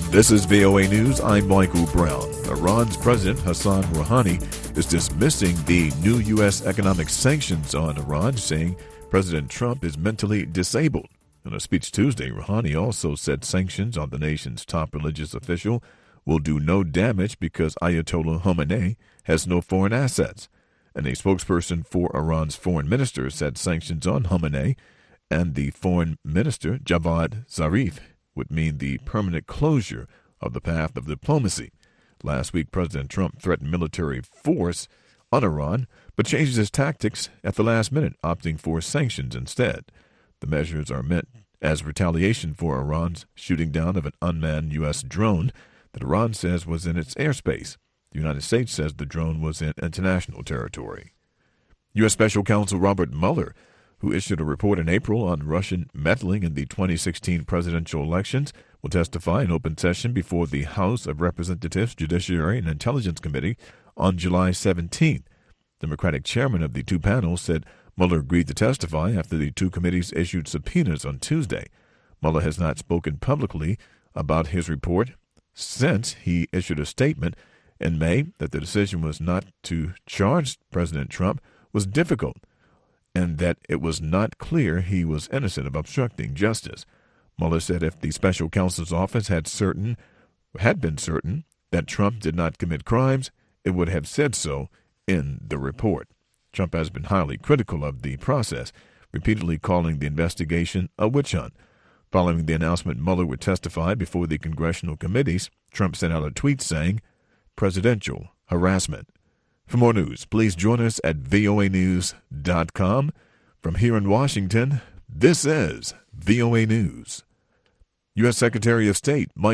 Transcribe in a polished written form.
This is VOA News. I'm Michael Brown. Iran's President Hassan Rouhani is dismissing the new U.S. economic sanctions on Iran, saying President Trump is mentally disabled. In a speech Tuesday, Rouhani also said sanctions on the nation's top religious official will do no damage because Ayatollah Khamenei has no foreign assets. And a spokesperson for Iran's foreign minister said sanctions on Khamenei and the foreign minister, Javad Zarif, would mean the permanent closure of the path of diplomacy. Last week, President Trump threatened military force on Iran, but changed his tactics at the last minute, opting for sanctions instead. The measures are meant as retaliation for Iran's shooting down of an unmanned U.S. drone that Iran says was in its airspace. The United States says the drone was in international territory. U.S. Special Counsel Robert Mueller, who issued a report in April on Russian meddling in the 2016 presidential elections, will testify in open session before the House of Representatives Judiciary and Intelligence Committee on July 17th. Democratic chairman of the two panels said Mueller agreed to testify after the two committees issued subpoenas on Tuesday. Mueller has not spoken publicly about his report since he issued a statement in May that the decision was not to charge President Trump was difficult, and that it was not clear he was innocent of obstructing justice. Mueller said if the special counsel's office had been certain that Trump did not commit crimes, it would have said so in the report. Trump has been highly critical of the process, repeatedly calling the investigation a witch hunt. Following the announcement Mueller would testify before the congressional committees, Trump sent out a tweet saying, "Presidential harassment." For more news, please join us at voanews.com. From here in Washington, this is VOA News. U.S. Secretary of State Mike